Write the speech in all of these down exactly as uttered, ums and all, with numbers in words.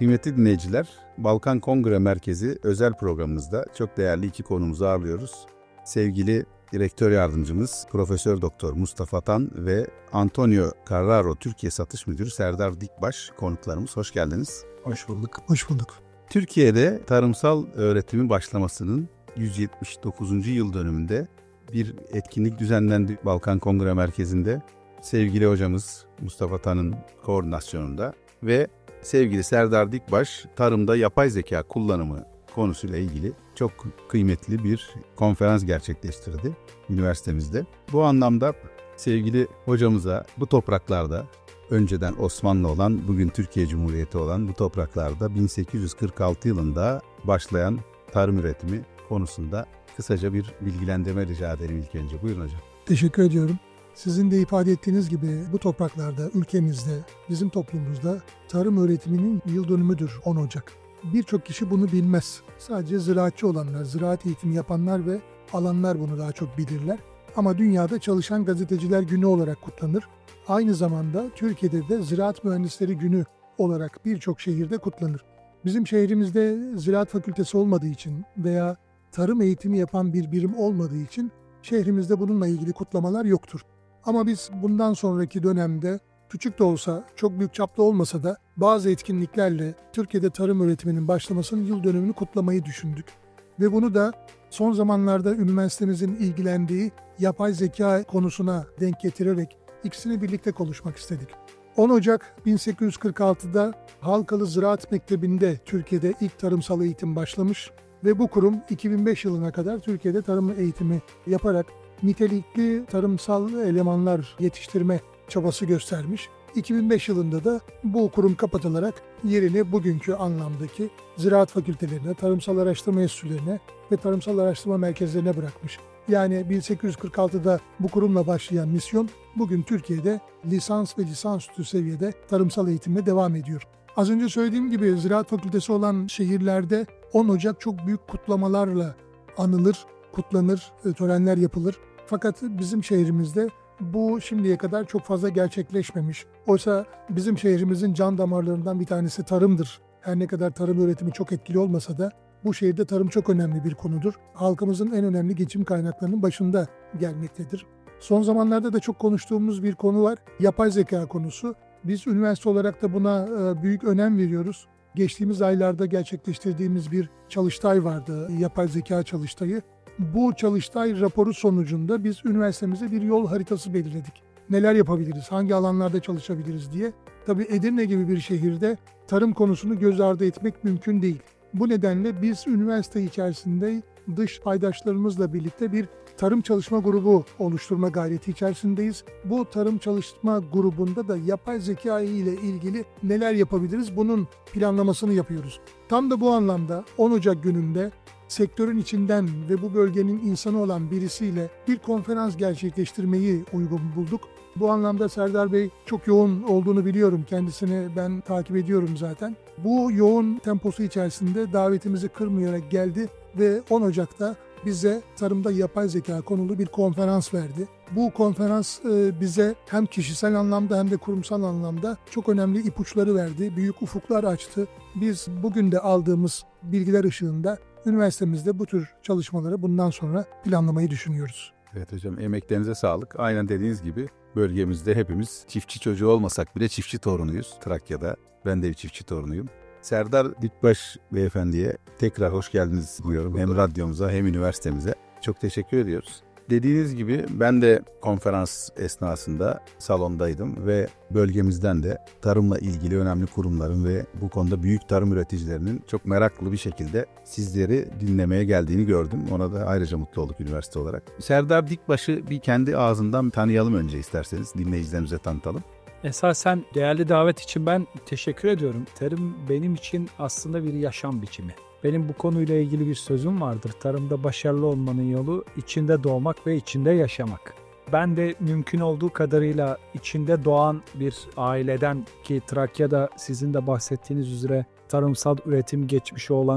Kıymetli dinleyiciler, Balkan Kongre Merkezi özel programımızda çok değerli iki konumuzu ağırlıyoruz. Sevgili Direktör Yardımcımız Profesör Doktor Mustafa Tan ve Antonio Carraro Türkiye Satış Müdürü Serdar Dikbaş konuklarımız. Hoş geldiniz. Hoş bulduk. Hoş bulduk. Türkiye'de tarımsal öğretimin başlamasının yüz yetmiş dokuzuncu yıl dönümünde bir etkinlik düzenlendi Balkan Kongre Merkezi'nde. Sevgili hocamız Mustafa Tan'ın koordinasyonunda ve sevgili Serdar Dikbaş tarımda yapay zeka kullanımı konusuyla ilgili çok kıymetli bir konferans gerçekleştirdi üniversitemizde. Bu anlamda sevgili hocamıza bu topraklarda önceden Osmanlı olan, bugün Türkiye Cumhuriyeti olan bu topraklarda bin sekiz yüz kırk altı yılında başlayan tarım üretimi konusunda kısaca bir bilgilendirme rica ederim ilk önce. Buyurun hocam. Teşekkür ediyorum. Sizin de ifade ettiğiniz gibi bu topraklarda, ülkemizde, bizim toplumumuzda tarım öğretiminin yıl dönümüdür on Ocak. Birçok kişi bunu bilmez. Sadece ziraatçı olanlar, ziraat eğitimi yapanlar ve alanlar bunu daha çok bilirler. Ama dünyada Çalışan Gazeteciler Günü olarak kutlanır. Aynı zamanda Türkiye'de de Ziraat Mühendisleri Günü olarak birçok şehirde kutlanır. Bizim şehrimizde Ziraat Fakültesi olmadığı için veya tarım eğitimi yapan bir birim olmadığı için şehrimizde bununla ilgili kutlamalar yoktur. Ama biz bundan sonraki dönemde küçük de olsa, çok büyük çapta olmasa da bazı etkinliklerle Türkiye'de tarım öğretiminin başlamasının yıl dönümünü kutlamayı düşündük. Ve bunu da son zamanlarda üniversitemizin ilgilendiği yapay zeka konusuna denk getirerek ikisini birlikte konuşmak istedik. on Ocak bin sekiz yüz kırk altıda Halkalı Ziraat Mektebi'nde Türkiye'de ilk tarımsal eğitim başlamış ve bu kurum iki bin beş yılına kadar Türkiye'de tarım eğitimi yaparak nitelikli tarımsal elemanlar yetiştirme çabası göstermiş. iki bin beş yılında da bu kurum kapatılarak yerini bugünkü anlamdaki ziraat fakültelerine, tarımsal araştırma enstitülerine ve tarımsal araştırma merkezlerine bırakmış. Yani bin sekiz yüz kırk altıda bu kurumla başlayan misyon bugün Türkiye'de lisans ve lisansüstü seviyede tarımsal eğitimle devam ediyor. Az önce söylediğim gibi ziraat fakültesi olan şehirlerde on Ocak çok büyük kutlamalarla anılır, kutlanır, törenler yapılır. Fakat bizim şehrimizde bu şimdiye kadar çok fazla gerçekleşmemiş. Oysa bizim şehrimizin can damarlarından bir tanesi tarımdır. Her ne kadar tarım öğretimi çok etkili olmasa da bu şehirde tarım çok önemli bir konudur. Halkımızın en önemli geçim kaynaklarının başında gelmektedir. Son zamanlarda da çok konuştuğumuz bir konu var. Yapay zeka konusu. Biz üniversite olarak da buna büyük önem veriyoruz. Geçtiğimiz aylarda gerçekleştirdiğimiz bir çalıştay vardı, yapay zeka çalıştayı. Bu çalıştay raporu sonucunda biz üniversitemize bir yol haritası belirledik. Neler yapabiliriz, hangi alanlarda çalışabiliriz diye. Tabii Edirne gibi bir şehirde tarım konusunu göz ardı etmek mümkün değil. Bu nedenle biz üniversite içerisinde dış paydaşlarımızla birlikte bir tarım çalışma grubu oluşturma gayreti içerisindeyiz. Bu tarım çalışma grubunda da yapay zeka ile ilgili neler yapabiliriz bunun planlamasını yapıyoruz. Tam da bu anlamda on Ocak gününde sektörün içinden ve bu bölgenin insanı olan birisiyle bir konferans gerçekleştirmeyi uygun bulduk. Bu anlamda Serdar Bey çok yoğun olduğunu biliyorum. Kendisini ben takip ediyorum zaten. Bu yoğun temposu içerisinde davetimizi kırmayarak geldi ve on Ocak'ta bize tarımda yapay zeka konulu bir konferans verdi. Bu konferans bize hem kişisel anlamda hem de kurumsal anlamda çok önemli ipuçları verdi. Büyük ufuklar açtı. Biz bugün de aldığımız bilgiler ışığında üniversitemizde bu tür çalışmaları bundan sonra planlamayı düşünüyoruz. Evet hocam, emeklerinize sağlık. Aynen dediğiniz gibi bölgemizde hepimiz çiftçi çocuğu olmasak bile çiftçi torunuyuz Trakya'da. Ben de bir çiftçi torunuyum. Serdar Dikbaş beyefendiye tekrar hoş geldiniz diyorum. Hem radyomuza hem üniversitemize. Çok teşekkür ediyoruz. Dediğiniz gibi ben de konferans esnasında salondaydım ve bölgemizden de tarımla ilgili önemli kurumların ve bu konuda büyük tarım üreticilerinin çok meraklı bir şekilde sizleri dinlemeye geldiğini gördüm. Ona da ayrıca mutlu olduk üniversite olarak. Serdar Dikbaş'ı bir kendi ağzından tanıyalım önce isterseniz, dinleyicilerimize tanıtalım. Esasen değerli davet için ben teşekkür ediyorum. Tarım benim için aslında bir yaşam biçimi. Benim bu konuyla ilgili bir sözüm vardır. Tarımda başarılı olmanın yolu içinde doğmak ve içinde yaşamak. Ben de mümkün olduğu kadarıyla içinde doğan bir aileden, ki Trakya'da sizin de bahsettiğiniz üzere tarımsal üretim geçmişi olan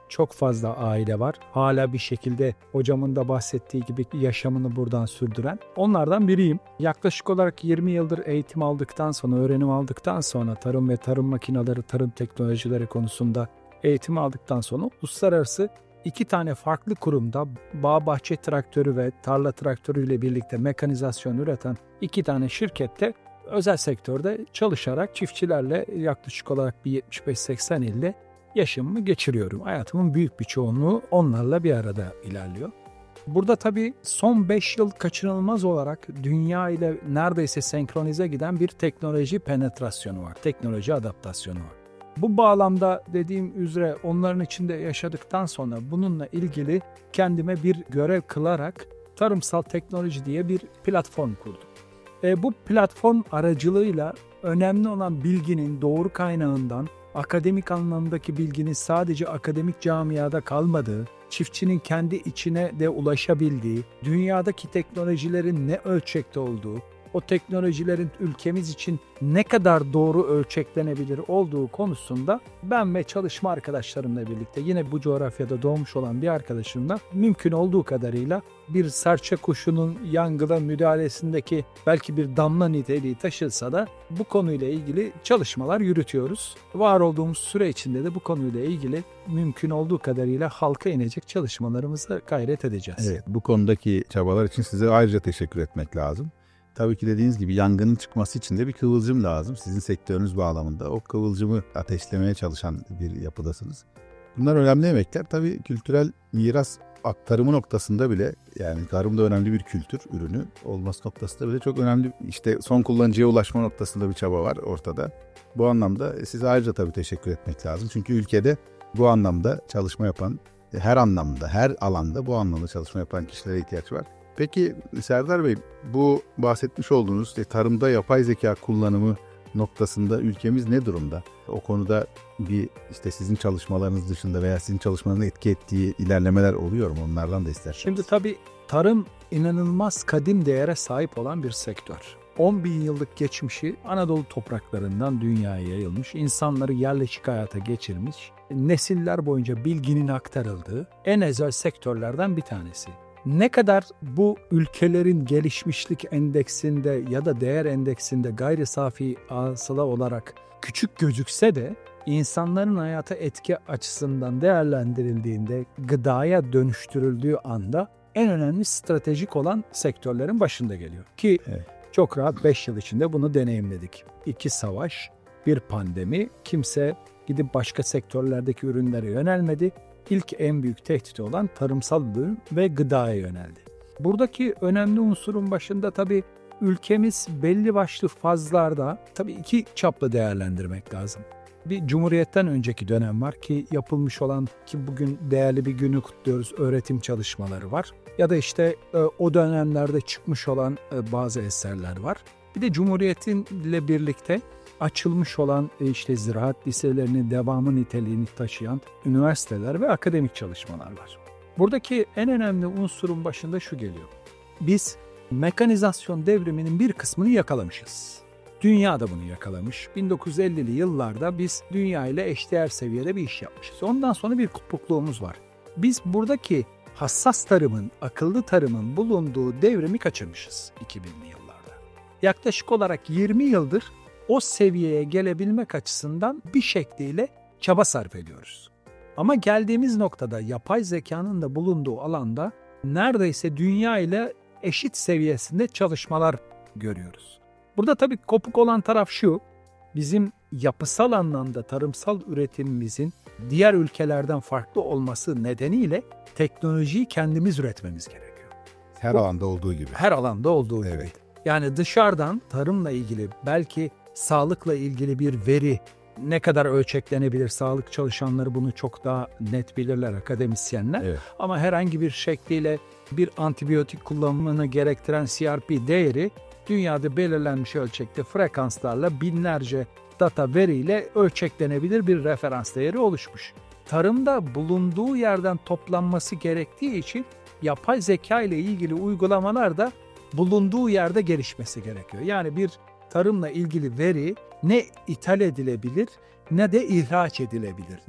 çok fazla aile var. Hala bir şekilde hocamın da bahsettiği gibi yaşamını buradan sürdüren. Onlardan biriyim. Yaklaşık olarak yirmi yıldır eğitim aldıktan sonra, öğrenim aldıktan sonra tarım ve tarım makineleri, tarım teknolojileri konusunda eğitim aldıktan sonra uluslararası iki tane farklı kurumda bağ bahçe traktörü ve tarla traktörüyle birlikte mekanizasyon üreten iki tane şirkette özel sektörde çalışarak çiftçilerle yaklaşık olarak bir yetmiş beş seksen ilde yaşamımı geçiriyorum. Hayatımın büyük bir çoğunluğu onlarla bir arada ilerliyor. Burada tabii son beş yıl kaçınılmaz olarak dünya ile neredeyse senkronize giden bir teknoloji penetrasyonu var, teknoloji adaptasyonu var. Bu bağlamda dediğim üzere onların içinde yaşadıktan sonra bununla ilgili kendime bir görev kılarak tarımsal teknoloji diye bir platform kurdum. E, bu platform aracılığıyla önemli olan bilginin doğru kaynağından, akademik anlamdaki bilginin sadece akademik camiada kalmadığı, çiftçinin kendi içine de ulaşabildiği, dünyadaki teknolojilerin ne ölçekte olduğu, o teknolojilerin ülkemiz için ne kadar doğru ölçeklenebilir olduğu konusunda ben ve çalışma arkadaşlarımla birlikte yine bu coğrafyada doğmuş olan bir arkadaşımla mümkün olduğu kadarıyla bir serçe kuşunun yangına müdahalesindeki belki bir damla niteliği taşılsa da bu konuyla ilgili çalışmalar yürütüyoruz. Var olduğumuz süre içinde de bu konuyla ilgili mümkün olduğu kadarıyla halka inecek çalışmalarımıza gayret edeceğiz. Evet, bu konudaki çabalar için size ayrıca teşekkür etmek lazım. Tabii ki dediğiniz gibi yangının çıkması için de bir kıvılcım lazım. Sizin sektörünüz bağlamında o kıvılcımı ateşlemeye çalışan bir yapıdasınız. Bunlar önemli emekler. Tabii kültürel miras aktarımı noktasında bile, yani tarımda önemli bir kültür ürünü olması noktasında bile çok önemli. İşte son kullanıcıya ulaşma noktasında bir çaba var ortada. Bu anlamda size ayrıca tabii teşekkür etmek lazım. Çünkü ülkede bu anlamda çalışma yapan, her anlamda, her alanda bu anlamda çalışma yapan kişilere ihtiyaç var. Peki Serdar Bey, bu bahsetmiş olduğunuz işte tarımda yapay zeka kullanımı noktasında ülkemiz ne durumda? O konuda bir işte sizin çalışmalarınız dışında veya sizin çalışmalarınızın etki ettiği ilerlemeler oluyor mu? Onlardan da isterseniz. Şimdi tabii tarım inanılmaz kadim değere sahip olan bir sektör. on bin yıllık geçmişi Anadolu topraklarından dünyaya yayılmış, insanları yerleşik hayata geçirmiş, nesiller boyunca bilginin aktarıldığı en ezel sektörlerden bir tanesi. Ne kadar bu ülkelerin gelişmişlik endeksinde ya da değer endeksinde gayri safi hasıla olarak küçük gözükse de insanların hayata etki açısından değerlendirildiğinde, gıdaya dönüştürüldüğü anda en önemli stratejik olan sektörlerin başında geliyor. Ki evet, çok rahat beş yıl içinde bunu deneyimledik. İki savaş, bir pandemi, kimse gidip başka sektörlerdeki ürünlere yönelmedi. İlk en büyük tehdit olan tarımsal ürün ve gıdaya yöneldi. Buradaki önemli unsurun başında tabii ülkemiz belli başlı fazlarda tabii iki çaplı değerlendirmek lazım. Bir Cumhuriyet'ten önceki dönem var ki yapılmış olan, ki bugün değerli bir günü kutluyoruz, öğretim çalışmaları var. Ya da işte o dönemlerde çıkmış olan bazı eserler var. Bir de Cumhuriyet'inle birlikte açılmış olan işte ziraat liselerinin devamı niteliğini taşıyan üniversiteler ve akademik çalışmalar var. Buradaki en önemli unsurun başında şu geliyor. Biz mekanizasyon devriminin bir kısmını yakalamışız. Dünya da bunu yakalamış. bin dokuz yüz ellili yıllarda biz dünya ile eşdeğer seviyede bir iş yapmışız. Ondan sonra bir kopukluğumuz var. Biz buradaki hassas tarımın, akıllı tarımın bulunduğu devrimi kaçırmışız iki binli yıllarda. Yaklaşık olarak yirmi yıldır o seviyeye gelebilmek açısından bir şekliyle çaba sarf ediyoruz. Ama geldiğimiz noktada yapay zekanın da bulunduğu alanda neredeyse dünya ile eşit seviyesinde çalışmalar görüyoruz. Burada tabii kopuk olan taraf şu, bizim yapısal anlamda tarımsal üretimimizin diğer ülkelerden farklı olması nedeniyle teknolojiyi kendimiz üretmemiz gerekiyor. Her Bu, alanda olduğu gibi. Her alanda olduğu evet. gibi. Yani dışarıdan tarımla ilgili, belki sağlıkla ilgili bir veri ne kadar ölçeklenebilir? Sağlık çalışanları bunu çok daha net bilirler, akademisyenler. Evet. Ama herhangi bir şekliyle bir antibiyotik kullanımını gerektiren C R P değeri dünyada belirlenmiş ölçekte frekanslarla binlerce data veriyle ölçeklenebilir bir referans değeri oluşmuş. Tarımda bulunduğu yerden toplanması gerektiği için yapay zeka ile ilgili uygulamalar da bulunduğu yerde gelişmesi gerekiyor. Yani bir tarımla ilgili veri ne ithal edilebilir ne de ihraç edilebilir.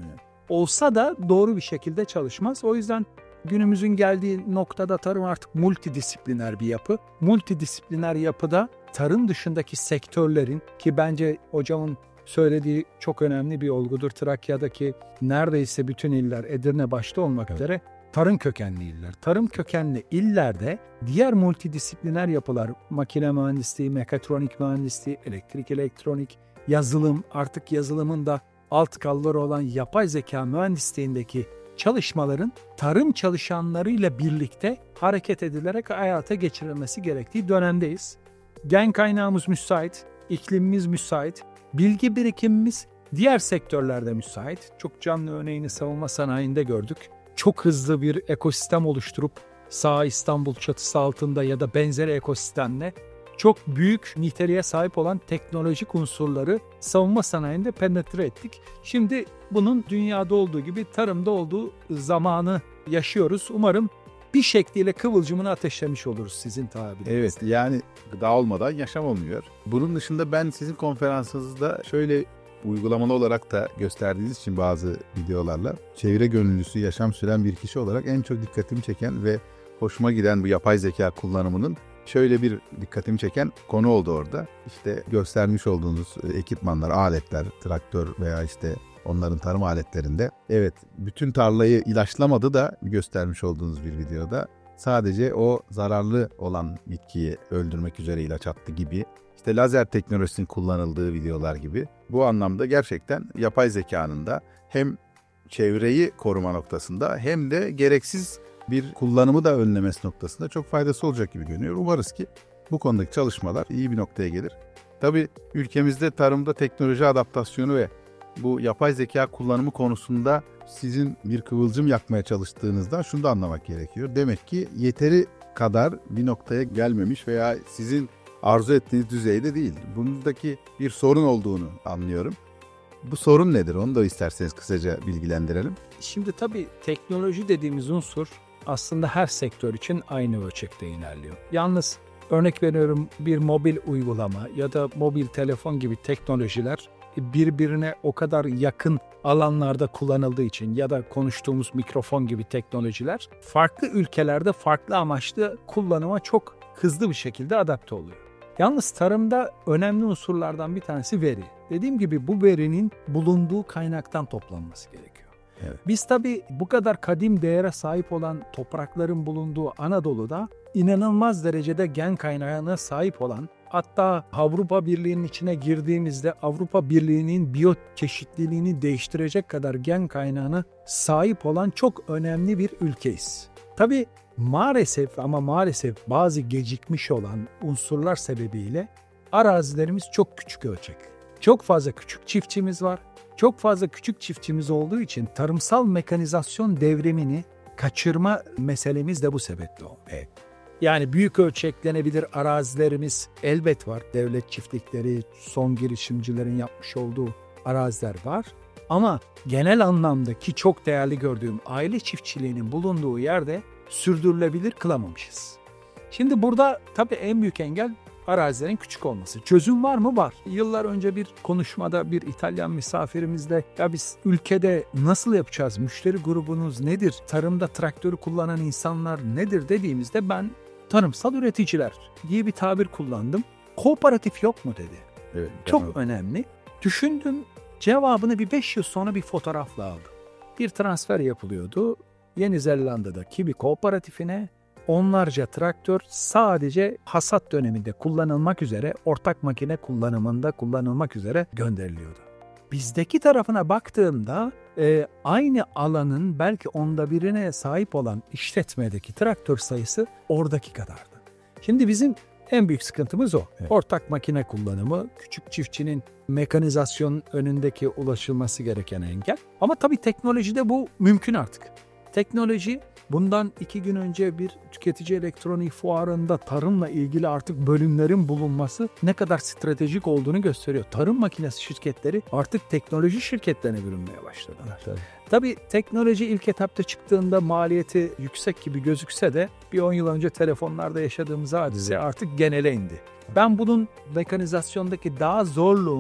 olsa da doğru bir şekilde çalışmaz. O yüzden günümüzün geldiği noktada tarım artık multidisipliner bir yapı. Multidisipliner yapıda tarım dışındaki sektörlerin, ki bence hocamın söylediği çok önemli bir olgudur. Trakya'daki neredeyse bütün iller, Edirne başta olmak Evet. üzere tarım kökenli iller. Tarım kökenli illerde diğer multidisipliner yapılar, makine mühendisliği, mekatronik mühendisliği, elektrik, elektronik, yazılım, artık yazılımın da alt dalları olan yapay zeka mühendisliğindeki çalışmaların tarım çalışanlarıyla birlikte hareket edilerek hayata geçirilmesi gerektiği dönemdeyiz. Gen kaynağımız müsait, iklimimiz müsait, bilgi birikimimiz diğer sektörlerde müsait. Çok canlı örneğini savunma sanayinde gördük. Çok hızlı bir ekosistem oluşturup Sağ İstanbul çatısı altında ya da benzeri ekosistemle çok büyük niteliğe sahip olan teknolojik unsurları savunma sanayinde penetre ettik. Şimdi bunun dünyada olduğu gibi tarımda olduğu zamanı yaşıyoruz. Umarım bir şekliyle kıvılcımını ateşlemiş oluruz sizin tabirinizle. Evet, yani gıda olmadan yaşam olmuyor. Bunun dışında ben sizin konferansınızda şöyle uygulamalı olarak da gösterdiğiniz için bazı videolarla çevre gönüllüsü yaşam süren bir kişi olarak en çok dikkatimi çeken ve hoşuma giden bu yapay zeka kullanımının şöyle bir dikkatimi çeken konu oldu orada. İşte göstermiş olduğunuz ekipmanlar, aletler, traktör veya işte onların tarım aletlerinde. Evet, bütün tarlayı ilaçlamadı da göstermiş olduğunuz bir videoda. Sadece o zararlı olan bitkiyi öldürmek üzere ilaç attı gibi. İşte lazer teknolojisinin kullanıldığı videolar gibi. Bu anlamda gerçekten yapay zekanın da hem çevreyi koruma noktasında hem de gereksiz bir kullanımı da önlemesi noktasında çok faydası olacak gibi görünüyor. Umarız ki bu konudaki çalışmalar iyi bir noktaya gelir. Tabii ülkemizde tarımda teknoloji adaptasyonu ve bu yapay zeka kullanımı konusunda sizin bir kıvılcım yakmaya çalıştığınızdan şunu da anlamak gerekiyor. Demek ki yeteri kadar bir noktaya gelmemiş veya sizin arzu ettiğiniz düzeyde değil. Bundaki bir sorun olduğunu anlıyorum. Bu sorun nedir? Onu da isterseniz kısaca bilgilendirelim. Şimdi tabii teknoloji dediğimiz unsur aslında her sektör için aynı ölçekte ilerliyor. Yalnız örnek veriyorum, bir mobil uygulama ya da mobil telefon gibi teknolojiler birbirine o kadar yakın alanlarda kullanıldığı için ya da konuştuğumuz mikrofon gibi teknolojiler farklı ülkelerde farklı amaçlı kullanıma çok hızlı bir şekilde adapte oluyor. Yalnız tarımda önemli unsurlardan bir tanesi veri. Dediğim gibi bu verinin bulunduğu kaynaktan toplanması gerekiyor. Evet. Biz tabii bu kadar kadim değere sahip olan toprakların bulunduğu Anadolu'da inanılmaz derecede gen kaynağına sahip olan, hatta Avrupa Birliği'nin içine girdiğimizde Avrupa Birliği'nin biyoçeşitliliğini değiştirecek kadar gen kaynağına sahip olan çok önemli bir ülkeyiz. Tabii maalesef ama maalesef bazı gecikmiş olan unsurlar sebebiyle arazilerimiz çok küçük ölçek. Çok fazla küçük çiftçimiz var. Çok fazla küçük çiftçimiz olduğu için tarımsal mekanizasyon devrimini kaçırma meselemiz de bu sebeple olmuyor. Yani büyük ölçeklenebilir arazilerimiz elbet var. Devlet çiftlikleri, son girişimcilerin yapmış olduğu araziler var. Ama genel anlamdaki çok değerli gördüğüm aile çiftçiliğinin bulunduğu yerde sürdürülebilir kılamamışız. Şimdi burada tabii en büyük engel arazilerin küçük olması. Çözüm var mı? Var. Yıllar önce bir konuşmada bir İtalyan misafirimizle ya biz ülkede nasıl yapacağız? Müşteri grubunuz nedir? Tarımda traktörü kullanan insanlar nedir dediğimizde ben tarımsal üreticiler diye bir tabir kullandım. Kooperatif yok mu dedi. Evet, Çok tamam. önemli. Düşündüm, cevabını bir beş yıl sonra bir fotoğrafla aldım. Bir transfer yapılıyordu. Yeni Zelanda'daki bir kooperatifine onlarca traktör sadece hasat döneminde kullanılmak üzere, ortak makine kullanımında kullanılmak üzere gönderiliyordu. Bizdeki tarafına baktığımda e, aynı alanın belki onda birine sahip olan işletmedeki traktör sayısı oradaki kadardı. Şimdi bizim en büyük sıkıntımız o. Evet. Ortak makine kullanımı, küçük çiftçinin mekanizasyon önündeki ulaşılması gereken engel. Ama tabii teknolojide bu mümkün artık. Teknoloji, bundan iki gün önce bir tüketici elektronik fuarında tarımla ilgili artık bölümlerin bulunması ne kadar stratejik olduğunu gösteriyor. Tarım makinesi şirketleri artık teknoloji şirketlerine bürünmeye başladılar. Tabii. Tabii teknoloji ilk etapta çıktığında maliyeti yüksek gibi gözükse de bir on yıl önce telefonlarda yaşadığımız hadise Evet. artık genele indi. Ben bunun mekanizasyondaki daha zorluğun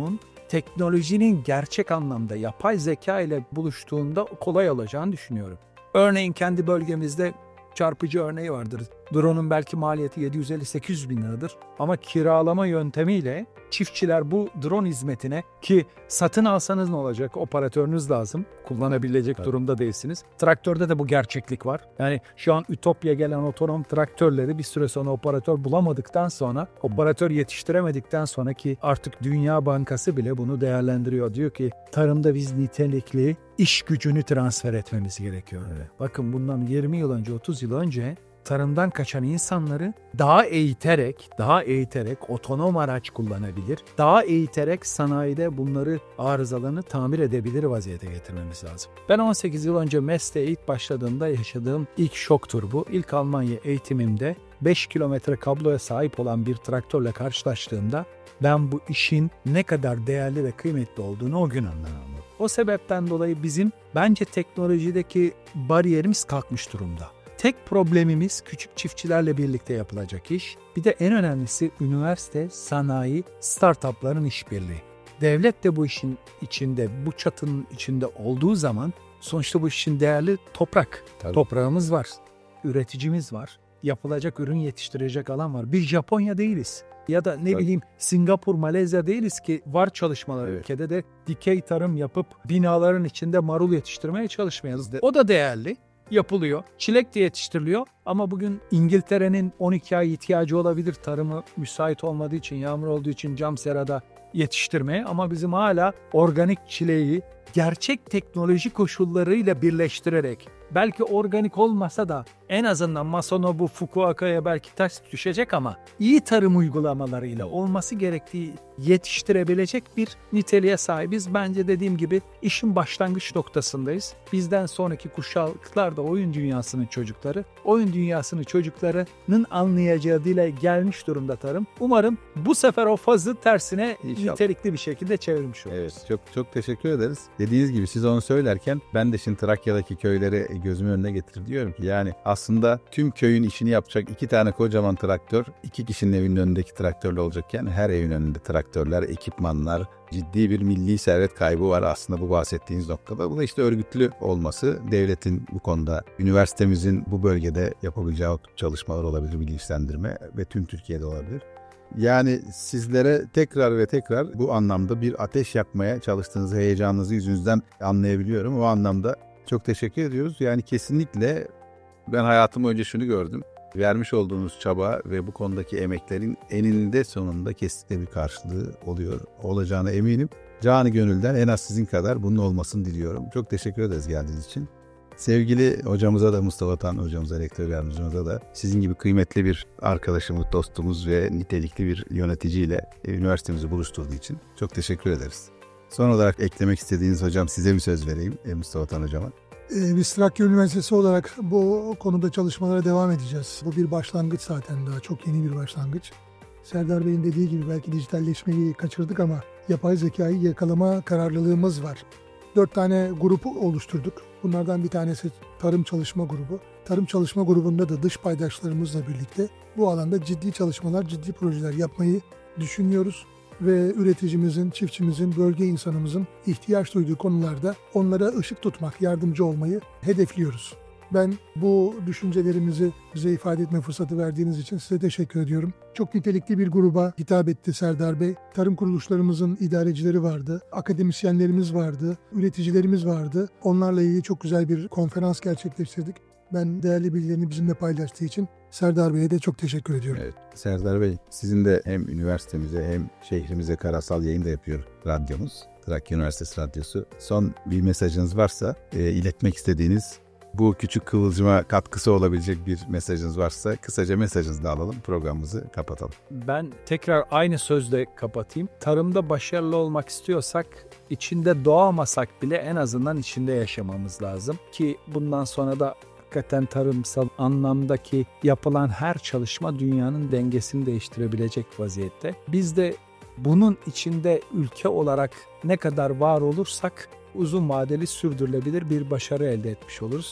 teknolojinin gerçek anlamda yapay zeka ile buluştuğunda kolay olacağını düşünüyorum. Örneğin kendi bölgemizde çarpıcı örneği vardır. Drone'un belki maliyeti yedi yüz elli sekiz yüz bin liradır. Ama kiralama yöntemiyle çiftçiler bu drone hizmetine, ki satın alsanız ne olacak? Operatörünüz lazım. Kullanabilecek evet. durumda değilsiniz. Traktörde de bu gerçeklik var. Yani şu an Ütopya gelen otonom traktörleri bir süre sonra operatör bulamadıktan sonra, operatör yetiştiremedikten sonra, ki artık Dünya Bankası bile bunu değerlendiriyor. Diyor ki tarımda biz nitelikli iş gücünü transfer etmemiz gerekiyor. Evet. Bakın bundan yirmi yıl önce, otuz yıl önce tarımdan kaçan insanları daha eğiterek, daha eğiterek otonom araç kullanabilir, daha eğiterek sanayide bunları, arızalarını tamir edebilir vaziyete getirmemiz lazım. Ben on sekiz yıl önce mesleğe ilk başladığımda yaşadığım ilk şoktur bu. İlk Almanya eğitimimde beş kilometre kabloya sahip olan bir traktörle karşılaştığımda ben bu işin ne kadar değerli ve kıymetli olduğunu o gün anladım. O sebepten dolayı bizim bence teknolojideki bariyerimiz kalkmış durumda. Tek problemimiz küçük çiftçilerle birlikte yapılacak iş. Bir de en önemlisi üniversite, sanayi, startupların işbirliği. Devlet de bu işin içinde, bu çatının içinde olduğu zaman sonuçta bu işin değerli toprak. Tabii. Toprağımız var, üreticimiz var, yapılacak ürün yetiştirecek alan var. Bir Japonya değiliz. Ya da ne Tabii. bileyim Singapur, Malezya değiliz ki var çalışmalar. Evet. Ülkede de dikey tarım yapıp binaların içinde marul yetiştirmeye çalışmayalım. O da değerli. Yapılıyor. Çilek de yetiştiriliyor ama bugün İngiltere'nin on iki ay ihtiyacı olabilir tarımı müsait olmadığı için, yağmur olduğu için cam serada yetiştirmeye, ama bizim hala organik çileği gerçek teknoloji koşullarıyla birleştirerek, belki organik olmasa da en azından Masanobu, Fukuoka'ya belki ters düşecek ama iyi tarım uygulamalarıyla olması gerektiği yetiştirebilecek bir niteliğe sahibiz. Bence dediğim gibi işin başlangıç noktasındayız. Bizden sonraki kuşaklar da oyun dünyasının çocukları, oyun dünyasının çocuklarının anlayacağı dile gelmiş durumda tarım. Umarım bu sefer o fazı tersine İnşallah. nitelikli bir şekilde çevirmiş oluruz. Evet, çok çok teşekkür ederiz. Dediğiniz gibi siz onu söylerken ben de şimdi Trakya'daki köyleri gözümün önüne getirip diyorum ki yani aslında tüm köyün işini yapacak iki tane kocaman traktör, iki kişinin evinin önündeki traktörle olacakken her evin önünde traktörler, ekipmanlar, ciddi bir milli servet kaybı var aslında bu bahsettiğiniz noktada. Bu da işte örgütlü olması, devletin bu konuda, üniversitemizin bu bölgede yapabileceği çalışmalar olabilir, bilinçlendirme ve tüm Türkiye'de olabilir. Yani sizlere tekrar ve tekrar bu anlamda bir ateş yakmaya çalıştığınız heyecanınızı yüzünüzden anlayabiliyorum. O anlamda çok teşekkür ediyoruz. Yani kesinlikle ben hayatım önce şunu gördüm. Vermiş olduğunuz çaba ve bu konudaki emeklerin eninde sonunda kesinlikle bir karşılığı oluyor. Olacağına eminim. Canı gönülden en az sizin kadar bunun olmasını diliyorum. Çok teşekkür ederiz geldiğiniz için. Sevgili hocamıza da, Mustafa Tan hocamıza, rektör yardımcımıza da sizin gibi kıymetli bir arkadaşımız, dostumuz ve nitelikli bir yöneticiyle üniversitemizi buluşturduğu için çok teşekkür ederiz. Son olarak eklemek istediğiniz hocam, size bir söz vereyim Mustafa Tan hocama. Biz Trakya Üniversitesi olarak bu konuda çalışmalara devam edeceğiz. Bu bir başlangıç zaten, daha çok yeni bir başlangıç. Serdar Bey'in dediği gibi belki dijitalleşmeyi kaçırdık ama yapay zekayı yakalama kararlılığımız var. Dört tane grup oluşturduk. Bunlardan bir tanesi Tarım Çalışma Grubu. Tarım Çalışma Grubu'nda da dış paydaşlarımızla birlikte bu alanda ciddi çalışmalar, ciddi projeler yapmayı düşünüyoruz. Ve üreticimizin, çiftçimizin, bölge insanımızın ihtiyaç duyduğu konularda onlara ışık tutmak, yardımcı olmayı hedefliyoruz. Ben bu düşüncelerimizi bize ifade etme fırsatı verdiğiniz için size teşekkür ediyorum. Çok nitelikli bir gruba hitap etti Serdar Bey. Tarım kuruluşlarımızın idarecileri vardı, akademisyenlerimiz vardı, üreticilerimiz vardı. Onlarla ilgili çok güzel bir konferans gerçekleştirdik. Ben değerli bilgilerini bizimle paylaştığı için Serdar Bey'e de çok teşekkür ediyorum. Evet, Serdar Bey, sizin de hem üniversitemize hem şehrimize karasal yayın da yapıyor radyomuz. Trakya Üniversitesi Radyosu. Son bir mesajınız varsa e, iletmek istediğiniz, bu küçük kıvılcıma katkısı olabilecek bir mesajınız varsa kısaca mesajınızı da alalım, programımızı kapatalım. Ben tekrar aynı sözle kapatayım. Tarımda başarılı olmak istiyorsak içinde doğamasak bile en azından içinde yaşamamız lazım ki bundan sonra da hakikaten tarımsal anlamdaki yapılan her çalışma dünyanın dengesini değiştirebilecek vaziyette. Biz de bunun içinde ülke olarak ne kadar var olursak uzun vadeli sürdürülebilir bir başarı elde etmiş oluruz.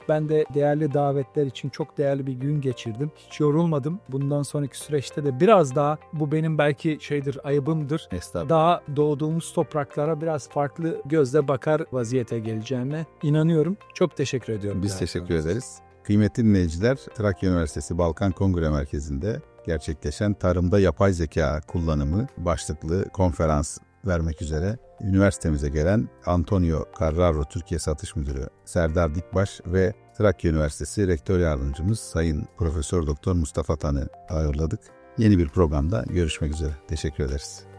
Ben de değerli davetler için çok değerli bir gün geçirdim. Hiç yorulmadım. Bundan sonraki süreçte de biraz daha, bu benim belki şeydir, ayıbımdır, Estağfurullah. daha doğduğumuz topraklara biraz farklı gözle bakar vaziyete geleceğime inanıyorum. Çok teşekkür ediyorum. Biz teşekkür ederiz. Kıymetli dinleyiciler, Trakya Üniversitesi Balkan Kongre Merkezi'nde gerçekleşen tarımda yapay zeka kullanımı başlıklı konferans vermek üzere üniversitemize gelen Antonio Carraro Türkiye Satış Müdürü Serdar Dikbaş ve Trakya Üniversitesi Rektör Yardımcımız Sayın Profesör Doktor Mustafa Tan'ı ağırladık. Yeni bir programda görüşmek üzere. Teşekkür ederiz.